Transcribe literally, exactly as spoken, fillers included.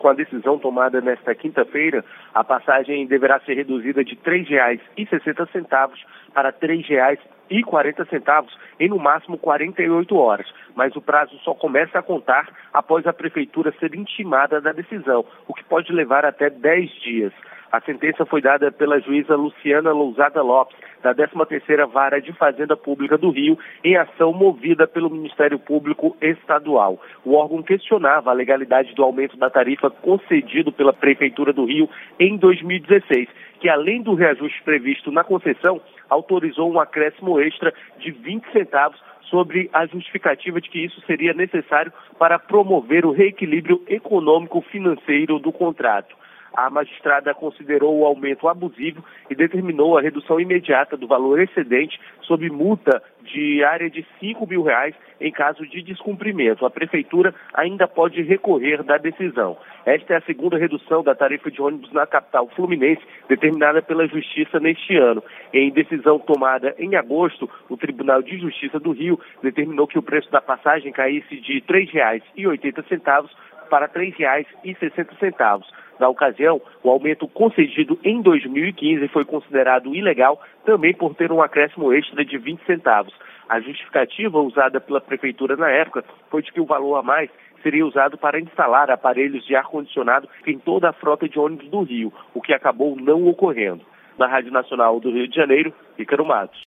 Com a decisão tomada nesta quinta-feira, a passagem deverá ser reduzida de três reais e sessenta centavos para três reais e quarenta centavos em no máximo quarenta e oito horas, mas o prazo só começa a contar após a prefeitura ser intimada da decisão, o que pode levar até dez dias. A sentença foi dada pela juíza Luciana Lousada Lopes, da décima terceira Vara de Fazenda Pública do Rio, em ação movida pelo Ministério Público Estadual. O órgão questionava a legalidade do aumento da tarifa concedido pela Prefeitura do Rio em dois mil e dezesseis, que além do reajuste previsto na concessão, autorizou um acréscimo extra de vinte centavos sobre a justificativa de que isso seria necessário para promover o reequilíbrio econômico-financeiro do contrato. A magistrada considerou o aumento abusivo e determinou a redução imediata do valor excedente sob multa diária de cinco mil reais em caso de descumprimento. A prefeitura ainda pode recorrer da decisão. Esta é a segunda redução da tarifa de ônibus na capital fluminense, determinada pela Justiça neste ano. Em decisão tomada em agosto, o Tribunal de Justiça do Rio determinou que o preço da passagem caísse de três reais e oitenta centavos para três reais e sessenta centavos. Na ocasião, o aumento concedido em dois mil e quinze foi considerado ilegal também por ter um acréscimo extra de vinte centavos. A justificativa usada pela prefeitura na época foi de que o valor a mais seria usado para instalar aparelhos de ar-condicionado em toda a frota de ônibus do Rio, o que acabou não ocorrendo. Na Rádio Nacional do Rio de Janeiro, Ícaro Matos.